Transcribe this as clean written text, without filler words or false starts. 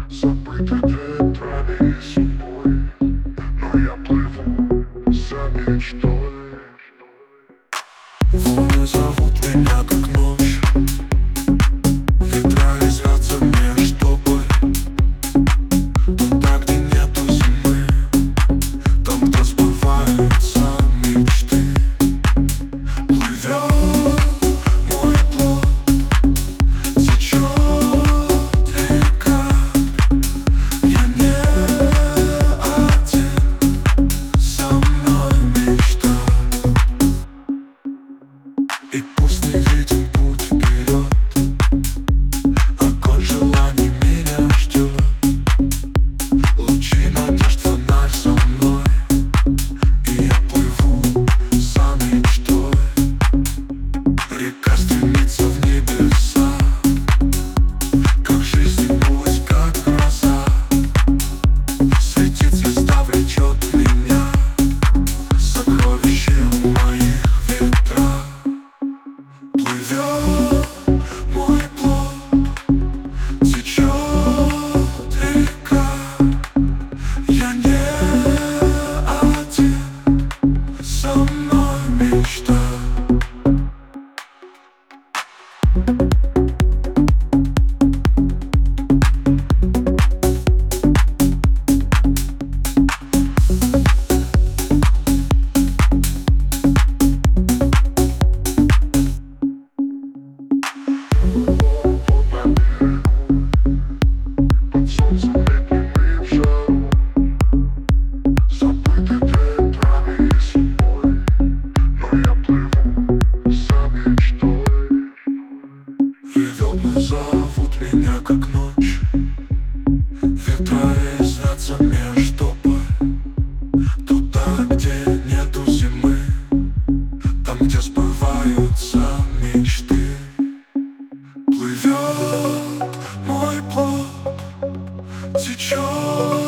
Забыты ветрами и судьбой, но я плыву за мечтой. Волны зовут меня как ночь, ветра резвятся меж тобой. Туда, где нету зимы, там, где сбываются мечты. Плывет мой плод, течет река. Я не один, со мной мечта. И пусть не виден путь вперед, огонь желаний меня ждет. Лучи надежд, фонарь со мной, и я плыву за мечтой. Река стремится в небеса, как жизнь и путь, как гроза. Светит звезда, влечет меня, сокровище моих ветрах. Плывет мой плод, течет река. Я не один, со мной мечта. Под солнцем летним и в жару, забыты ветрами и судьбой, но я плыву за мечтой. И волны зовут меня как ночь, ветра резвятся меж тобой. Туда, где нету зимы, там, где сбываются мечты. Плывет мой плод, течет